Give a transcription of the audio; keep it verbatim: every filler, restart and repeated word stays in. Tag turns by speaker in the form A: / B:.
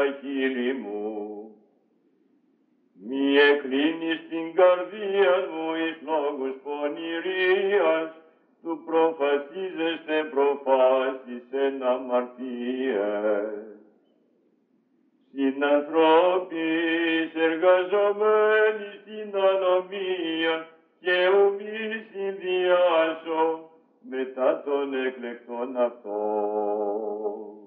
A: στα χείλη μου. Μη εκκλίνεις την καρδία μου εις λόγους πονηρίας, του προφασίζεστε προφάσεις εν αμαρτίες. Συνανθρώπης εργαζομένοι στην ανομία και ουμή συνδυάσω μετά των εκλεκτών αυτών.